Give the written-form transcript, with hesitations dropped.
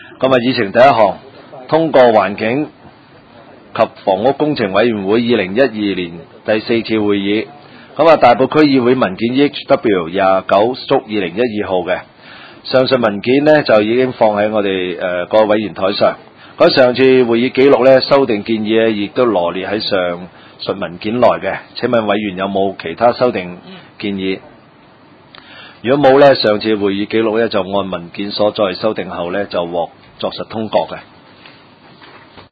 今日議程第一項，通過環境及房屋工程委員會2012年第4次會議。大埔區議會文件 EHW 29/2012號嘅上述文件呢，就已經放喺我哋各位委員台上。上次會議記錄呢，修訂建議呢亦都羅列喺上述文件內嘅。請問委員有冇其他修訂建議？如果冇呢，上次會議記錄呢就按文件所在修訂後呢就獲作實通過嘅。